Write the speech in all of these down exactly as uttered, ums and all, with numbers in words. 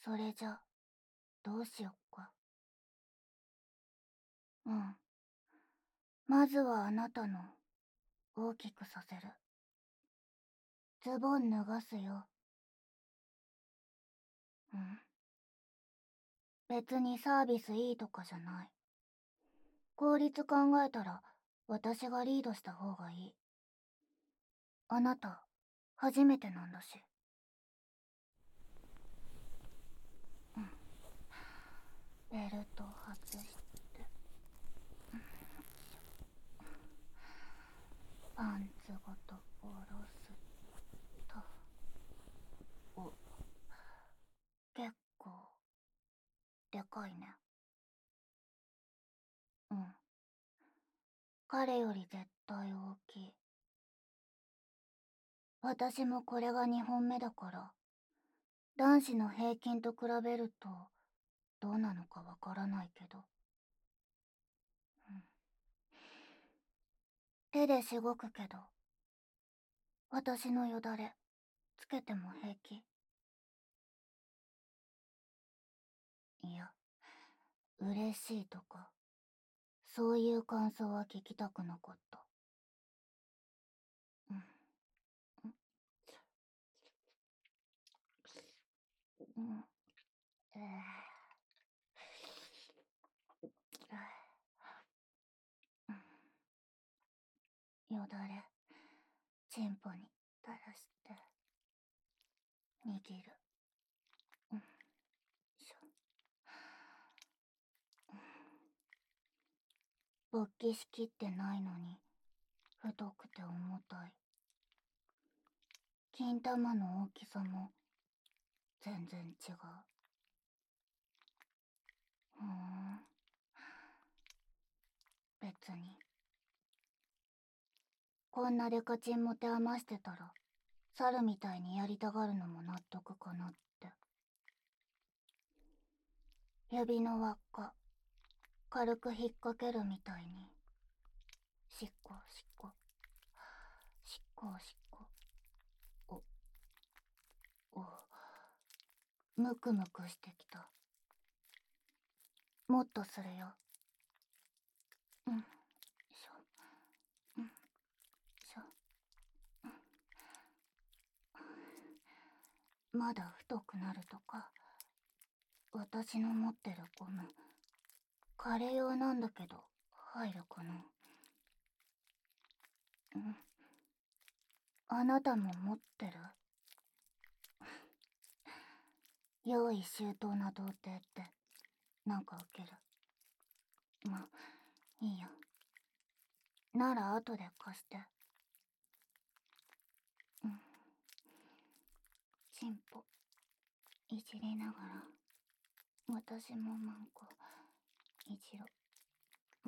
それじゃ、どうしよっか。うん。まずはあなたの、大きくさせる。ズボン脱がすよ。うん。別にサービスいいとかじゃない。効率考えたら、私がリードした方がいい。あなた、初めてなんだし。うん。ベルト外して、パンツごと下ろすと。お、結構、でかいね。うん。彼より絶対大きい。私もこれがにほんめだから、男子の平均と比べると、どうなのかわからないけど。うん。手でしごくけど、私のよだれ、つけても平気。いや、嬉しいとか、そういう感想は聞きたくなかった。うん。うん。えー、よだれ、チンポに垂らして、握る。うん。しょ。勃起しきってないのに、太くて重たい。金玉の大きさも、全然違う。ふーん。別に。こんなデカチン持て余してたら、猿みたいにやりたがるのも納得かなって。指の輪っか、軽く引っ掛けるみたいに。しっこしっこ。しっこしっこ。お、お、むくむくしてきた。もっとするよ。うん。しょ。うん。しょ。うん。まだ太くなるとか。私の持ってるゴム、彼用なんだけど、入るかな。うん。あなたも持ってる？用意周到な童貞って、なんかウケる。ま、いいよ。なら後で貸して。うん。チンポ、いじりながら、私もマンコ、いじろ。うん。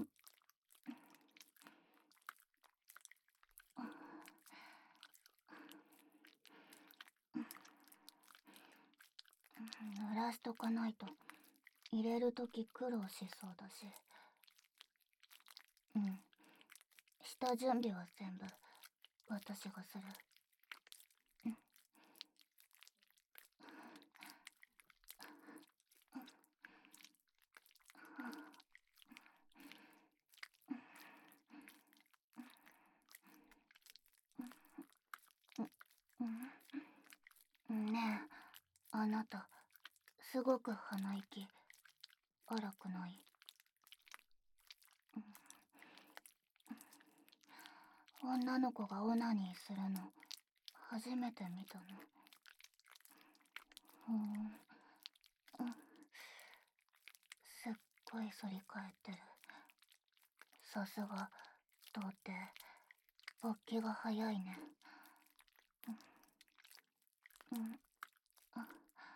濡らしとかないと、入れるとき苦労しそうだし。うん。下準備は全部、私がする。うん。うん。ねえ、あなた、すごく鼻息、荒くない？女の子がオナニーするの、初めて見たの。ふーん。うん。すっごい反り返ってる。さすが、童貞。勃起が早いね。うん。うん。あ、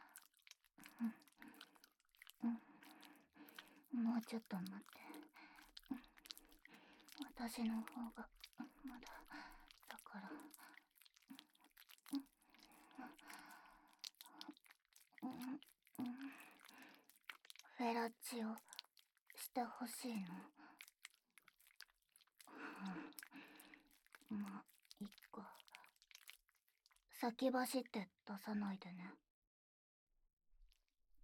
うん。うん。もうちょっと待って。うん。私の方が、まだ、だから。うん。うん。うん。フェラチオ、してほしいの。うん。まあ、いっか。先走って出さないでね。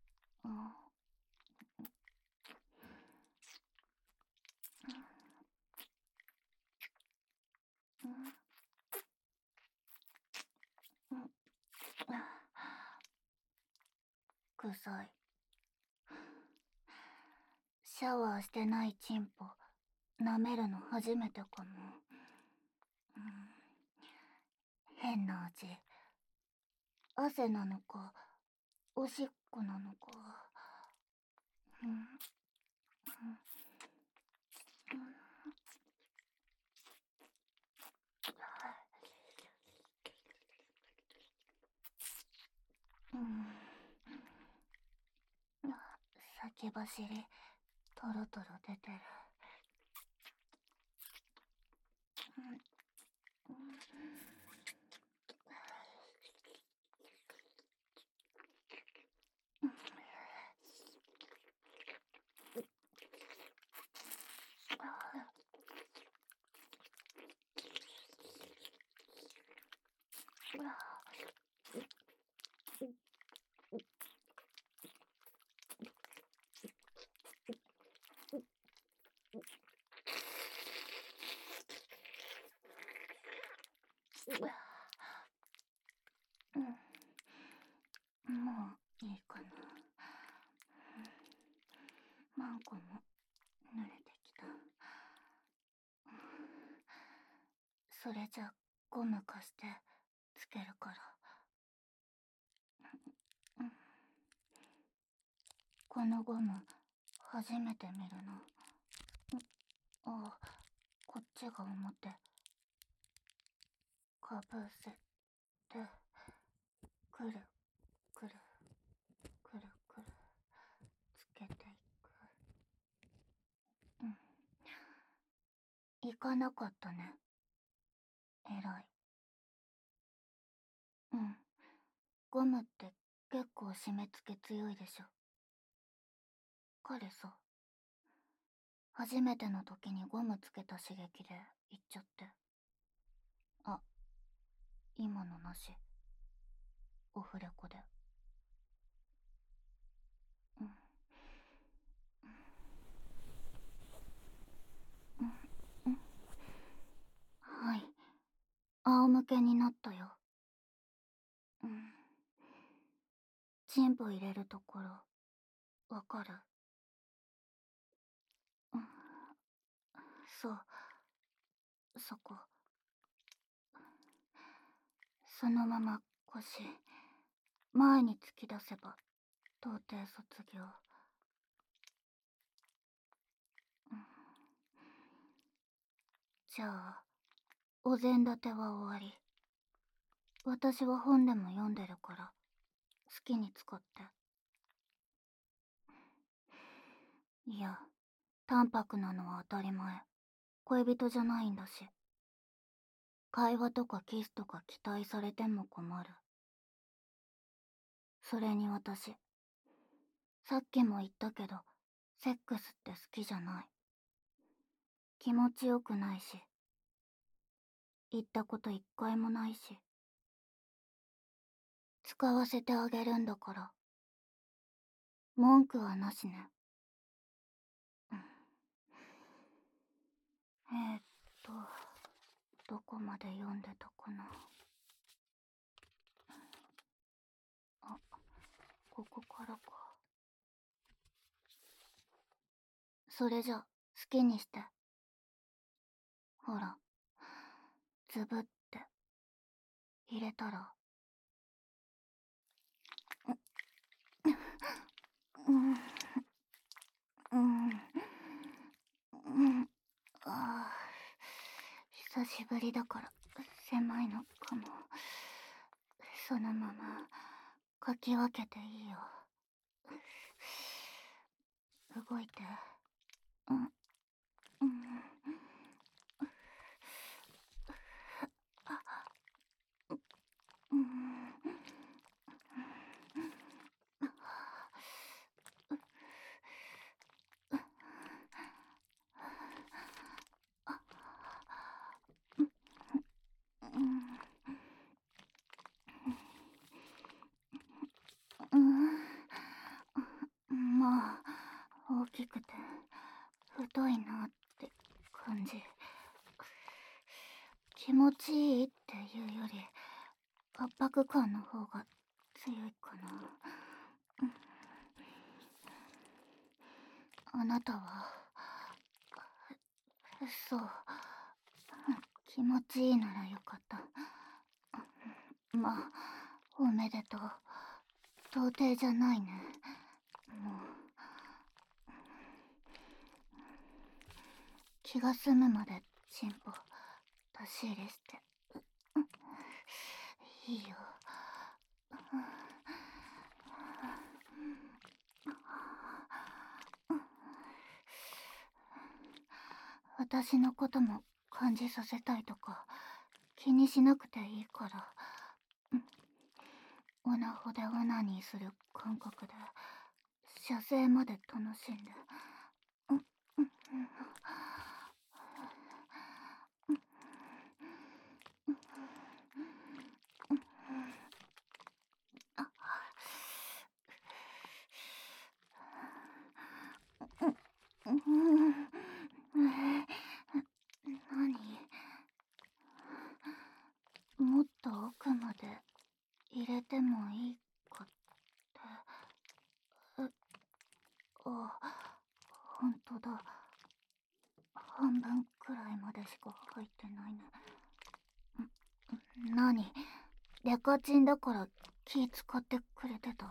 臭い。シャワーしてないチンポ舐めるの初めてかも。うん、変な味。汗なのかおしっこなのか。うん、うん、うん、先走りトロトロ出てる。うん、うん、もういいかな。マンコも濡れてきた。それじゃゴム貸してつけるから。うん、このゴム初めて見るな。ああ、こっちが表。かぶせてくるくるくるくるつけていく。うん、いかなかったね。えらい。うん、ゴムって結構締め付け強いでしょ。彼さ、初めての時にゴムつけた刺激で言っちゃって。あ、今のなし。オフレコで。うん、うん、うん、はい。仰向けになったよ。うん。チンポ入れるところ、わかる？うん、そう、そこ。そのまま腰、前に突き出せば、童貞卒業。うん、じゃあ、お膳立ては終わり。私は本でも読んでるから、好きに使って。いや、淡白なのは当たり前。恋人じゃないんだし。会話とかキスとか期待されても困る。それに私、さっきも言ったけど、セックスって好きじゃない。気持ちよくないし。言ったこと一回もないし。使わせてあげるんだから。文句はなしね。うん、えー、っと、どこまで読んでたかな。あ、ここからか。それじゃ、好きにして。ほら、ズブって入れたら。うん、うん、うん、ああ、久しぶりだから狭いのかも。そのままかき分けていいよ。動いて。うん、うん、うん、うん、うん、まあ大きくて太いなって感じ。気持ちいいっていうより圧迫感の方が強いかな。 あなたは、そう、気持ちいいならよかった。まあ、おめでとう。到底じゃないね。もう、気が済むまでチンポ出し入れして。いいよ。私のことも感じさせたいとか気にしなくていいから、オナホでオナニーする感覚で射精まで楽しんで。何？もっと奥まで入れてもいいかって。え、あ、ほんとだ。半分くらいまでしか入ってないね。なに、デカチンだから気使ってくれてた。うん、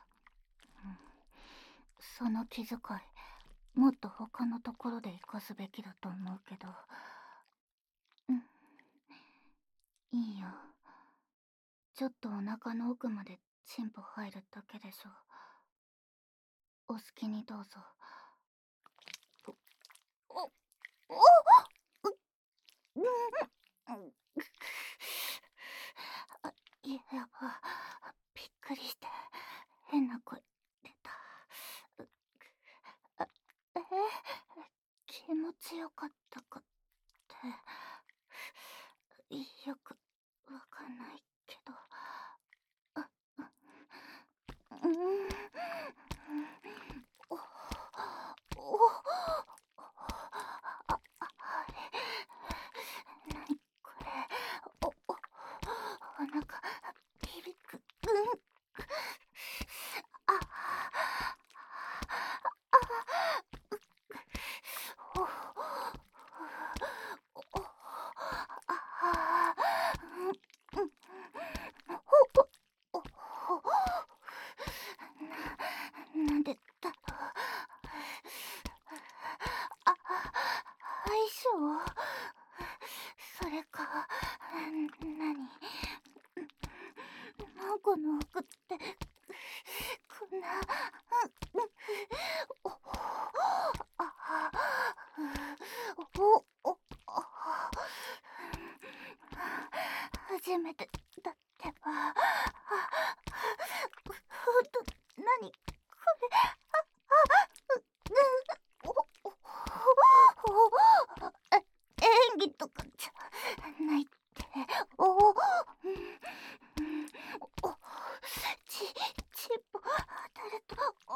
その気遣い、もっと他のところで活かすべきだと思うけど。うん、いいよ。ちょっとお腹の奥までチンポ入るだけでしょ。お好きにどうぞ。お、お、お、う、うん、あ、やば、びっくりして変な声出た。あ、えー、気持ちよかったかってよくわかんないけど。あ、うん、お、お、あ、あれ、なにこれ。お、お、お腹響く。うん、あ、お、お、あ、うん、お、お、な、なんでだろう。あ、相性？それか、なに、孫の奥ってこんな、お、あ、お、お、初めてだってば。ほんと、なにこれ。お、お、お、演技とかじゃないって。お、お、ち、チンポ当たると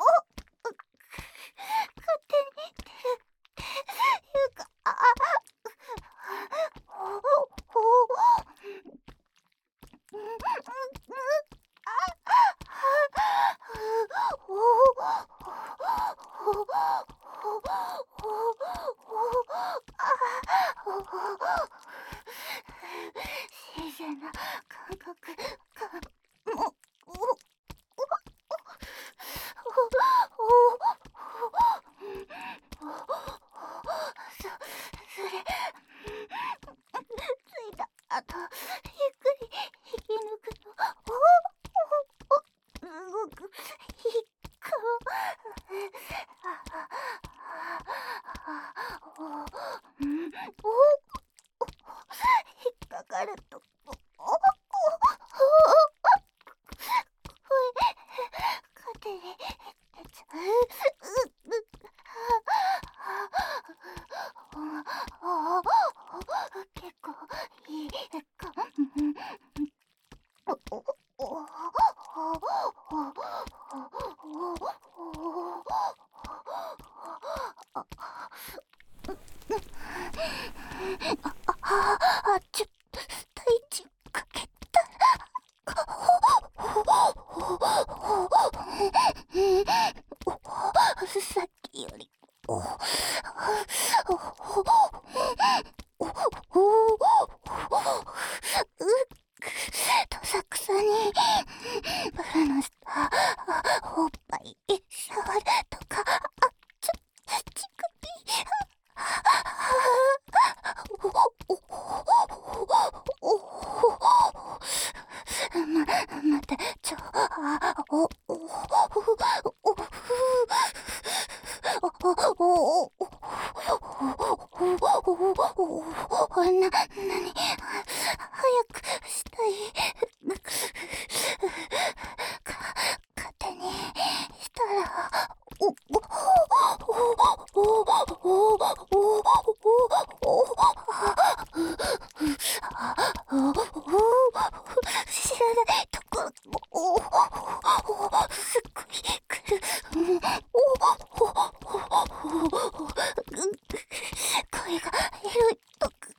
すっごい来る。うん、おおおお、声が広い。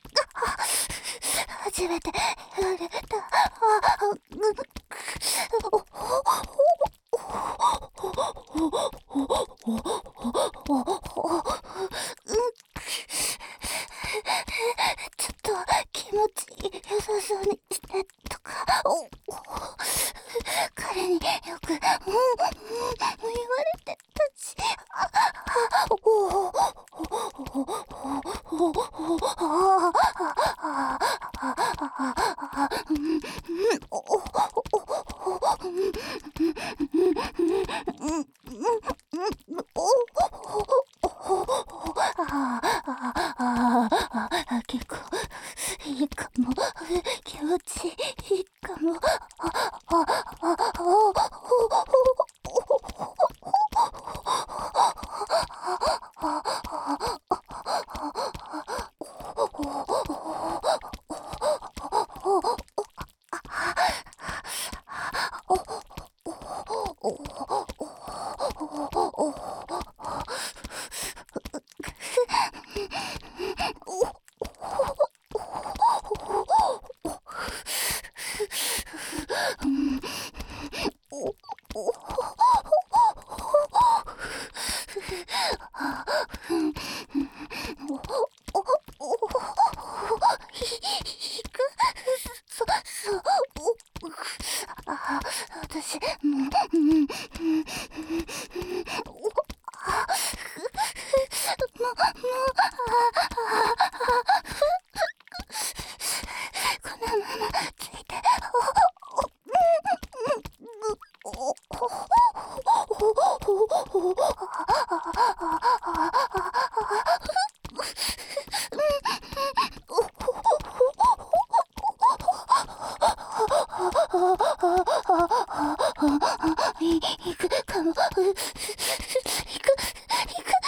初めてやれた。あ、うん、おおおお、ちょっと気持ち良さそうにしてとか、おお、彼によく、うん、うん、言われてたし、あ、あ、おお、おお、おお、ああ、ああ、うん、うん、おお、おお、うん、うん、うん、うん、おお、ああ、ああ、結構いいかも。気持ちいいかも。あ、あ、あ、あ、お、お、そ、そう、あ、私、もう、うん、うん、うん、お、あ、もう、もう、あ、このままついて、お、お、お、お、お、行くかも。行く、行く。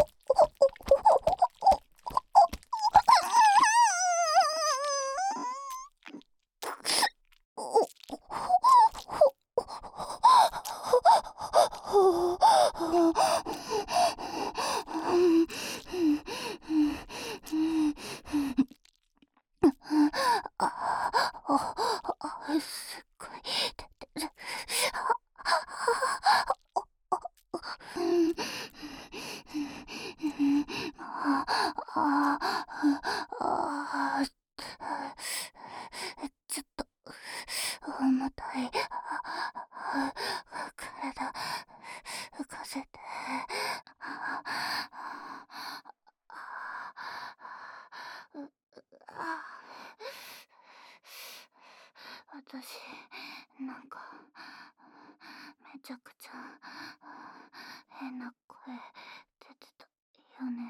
すっごい出てる。あああ、ちょっと重たい。体浮かせて。私、なんか、めちゃくちゃ変な声出てたよね。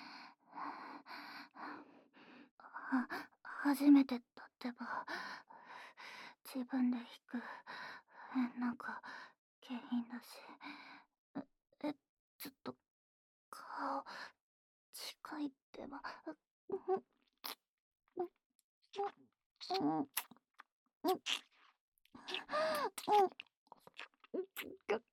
は、初めてだってば、自分で弾く、なんか、下品だし。え、ちょっと、顔、近いってば。うん、うん、うん、うん、うん、ちょっと、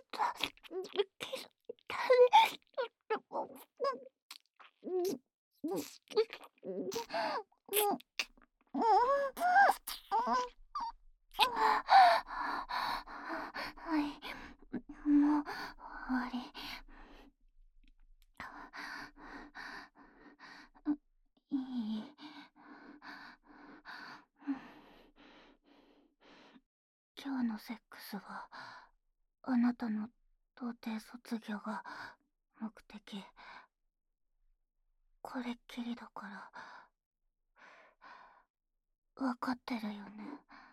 はい、もう終わり。いい？今日のセックスは、あなたの童貞卒業が目的。これっきりだから、わかってるよね。